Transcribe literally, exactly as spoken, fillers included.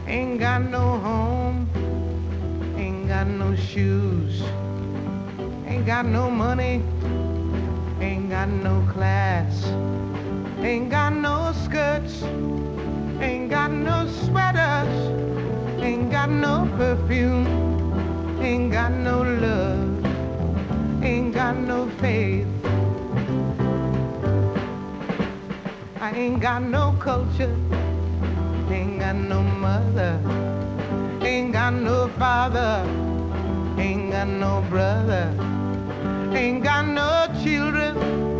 Ain't got no home, ain't got no shoes, ain't got no money, ain't got no class, ain't got no skirts, ain't got no sweaters, ain't got no perfume, ain't got no love, ain't got no faith. I ain't got no culture, ain't got no mother, ain't got no father, ain't got no brother, ain't got no children,